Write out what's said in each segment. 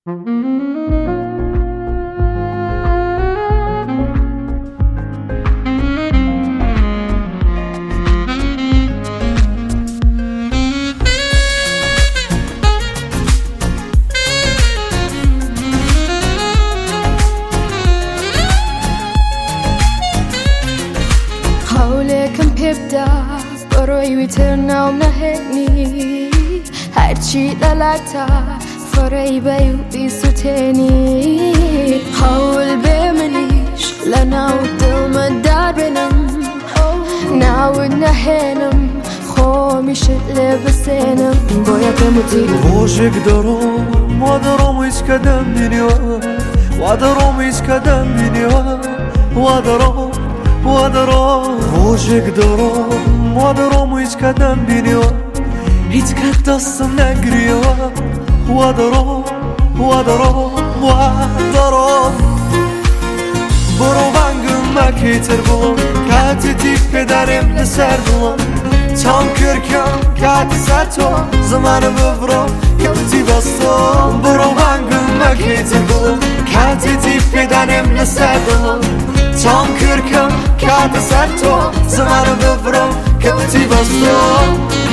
حولكم بيبدأ بروي ويترنا ومنهني هرچی لالتا فرای بیو بیسو تاني حاول بمليش لنعود دل دار بنم نعود نهنم خومش لبسنم باید بموتی روزك دارم وادارم هیچ کدام دنیا وادارم هیچ کدام دنیا وادارم روزك دارم وادارم هیچ کدام دنیا هیچ کد دستم نگریه وادارم برو بانگم مکیتر بولم کاتی تیک پدرم لسر دلم tam kırkım kati sato zamanı bıvrım kapti bastım bro bangım maketi bulum kati tip bedenim neserdim tam kırkım kati sato zamanı bıvrım kapti bastım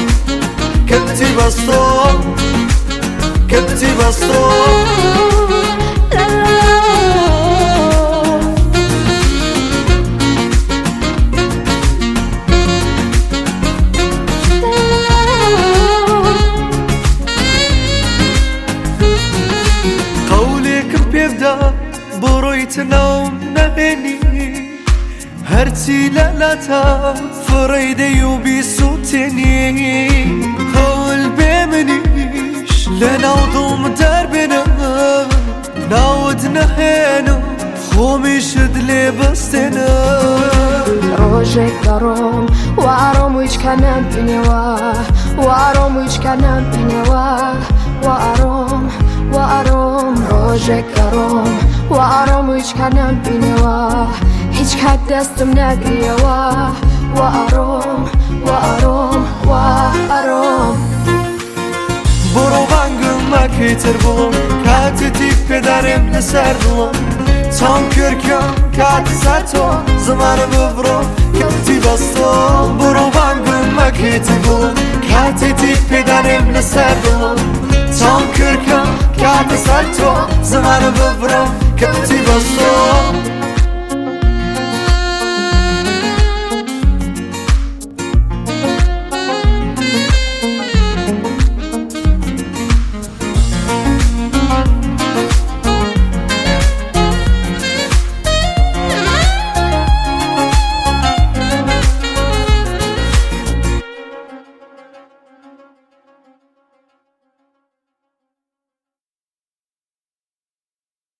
برويت نوم نهني هرتي لالتا فريدي وبيسوتني حول بمنيش لنعوضم دربنا نعود نهنو خومش دلي بستنا روزك دارم وارم ويش كنم بنوا وارم ويش كنم بنوا وارم روزك دارم وارم ويش كنم بنوا هیچ کد دستم نگریه وارم برو بانگم مکیتر بولم کاتی تیک پدرم لسر دلم tam kırkım kati sato zamanı bıvrım kapti bastım bro bangım maketi bulum kati tip pedanim leser dulum tam kırkım kati sato zamanı bıvrım kapti bastım